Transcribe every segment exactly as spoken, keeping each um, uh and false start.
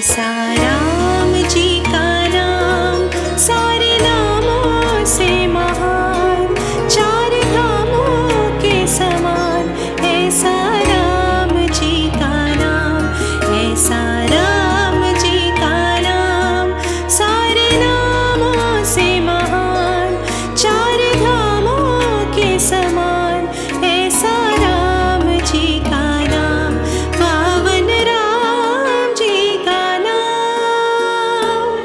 ऐसा राम जी का नाम सारे नामों से महान, चार धामों के समान। ऐसा राम जी का नाम, ऐसा राम जी का नाम सारे नामों से महान, चार धामों के समान। ऐसा राम जी का नाम, पावन राम जी का नाम।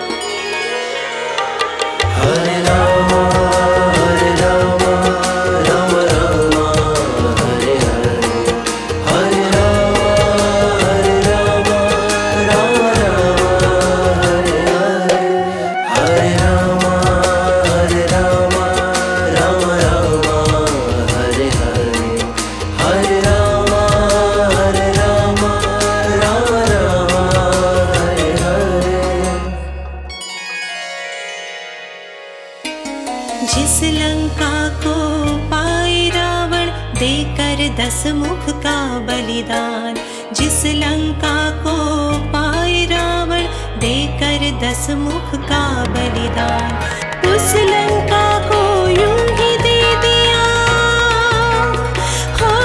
हरे राम हरे राम राम राम हरे हरे, हरे राम हरे राम राम राम हरे हरे, हरे राम हरे राम राम राम हरे हरे, हरे राम हरे राम राम राम हरे हरे। जिस लंका को पाए रावण देकर दस मुख का बलिदान, जिस लंका को पाए रावण देकर दस मुख का बलिदान, उस लंका को यूं ही दे दिया। हो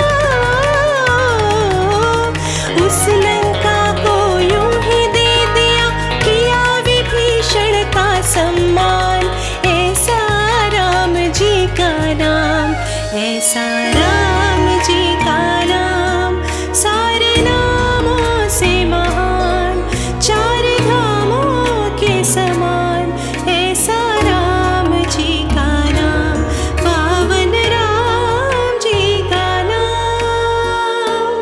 उस लंका को यूं ही दे दिया, किया विभीषण का सम्मान। ऐसा राम जी का नाम, ऐसा राम जी का नाम सारे नामों से महान, चार धामों के समान। ऐसा राम जी का नाम, पावन राम जी का नाम।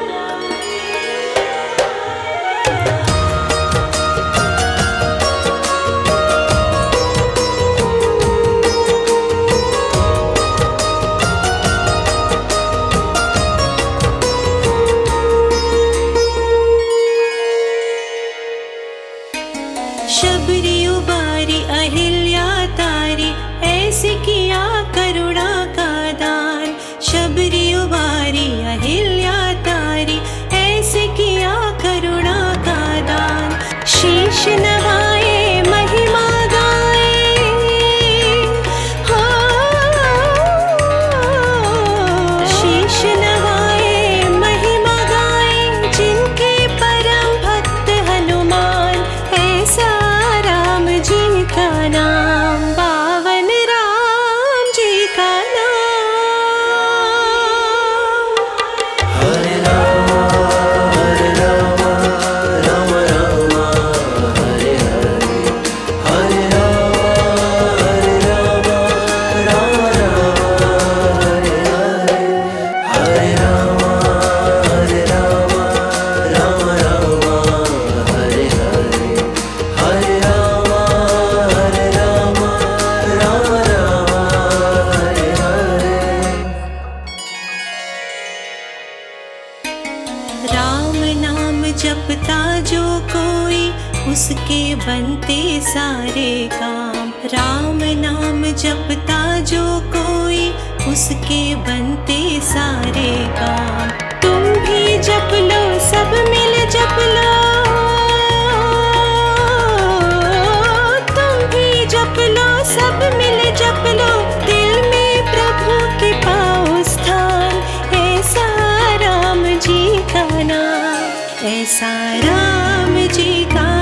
शबरी उबारी अहिल्या तारी, ऐसे किया करुणा का दान। शबरी उबारी अहिल्या तारी, ऐसे किया करुणा का दान। शीश नवाए महिमा गाए, हो शीश नवाए महिमा गाए, जिनके परम भक्त हनुमान। ऐसा राम जी का नाम, पावन राम जी का नाम। हरे राम हरे राम राम राम हरे हरे, हरे राम हरे राम राम राम हरे हरे, हरे राम हरे राम राम राम हरे हरे, हरे राम हरे राम राम राम हरे हरे। राम नाम जपता जो कोई, उसके बनते सारे काम। राम नाम जपता जो कोई, उसके बनते सारे काम। तुम भी जप लो, सब मिल जप लो, तुम भी जप लो, सब मिल जप लो, दिल में प्रभु के पाओ स्थान। ऐसा राम जी का नाम, ऐसा राम जी का